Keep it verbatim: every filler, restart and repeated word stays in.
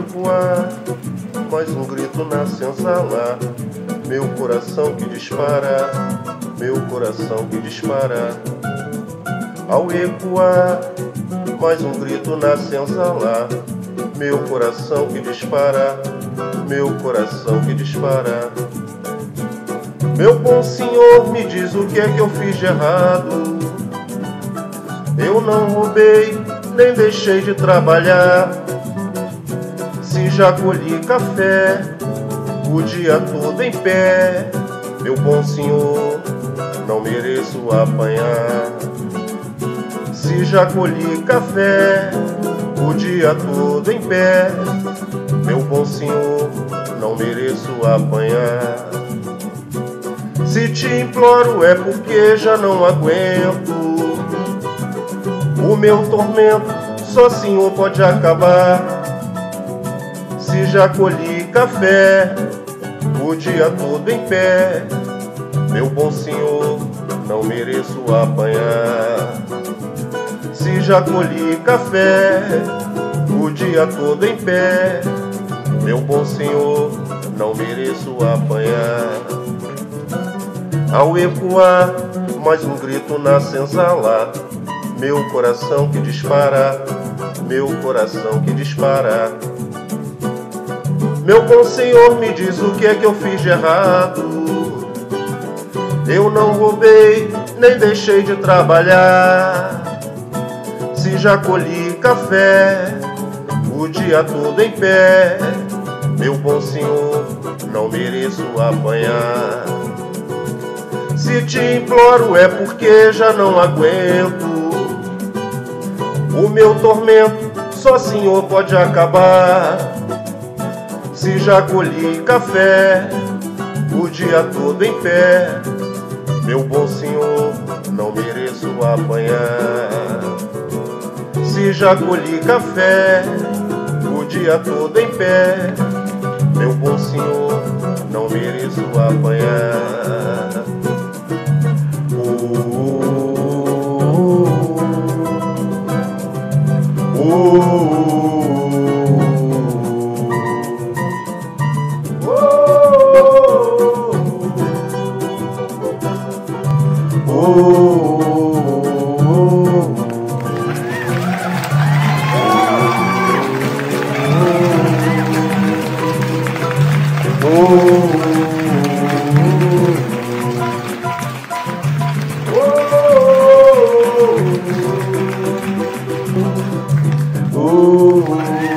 ecoar, mais um grito na senzala. Meu coração que dispara, meu coração que dispara. Ao ecoar, mais um grito na senzala. Meu coração que dispara, meu coração que dispara. Meu bom senhor, me diz o que é que eu fiz de errado. Eu não roubei, nem deixei de trabalhar. Se já colhi café o dia todo em pé, meu bom senhor, não mereço apanhar. Se já colhi café o dia todo em pé, meu bom senhor, não mereço apanhar. Se te imploro é porque já não aguento. O meu tormento só senhor pode acabar. Se já colhi café o dia todo em pé, meu bom senhor, não mereço apanhar. Se já colhi café o dia todo em pé, meu bom senhor, não mereço apanhar. Ao ecoar, mais um grito na senzala. Meu coração que dispara, meu coração que dispara. Meu bom senhor, me diz o que é que eu fiz de errado. Eu não roubei, nem deixei de trabalhar. Se já colhi café o dia todo em pé, meu bom senhor, não mereço apanhar. Se te imploro é porque já não aguento. O meu tormento só senhor pode acabar. Se já colhi café o dia todo em pé, meu bom senhor, não mereço apanhar. Se já colhi café o dia todo em pé, meu bom senhor, não mereço apanhar. Oh, oh, oh. Oh,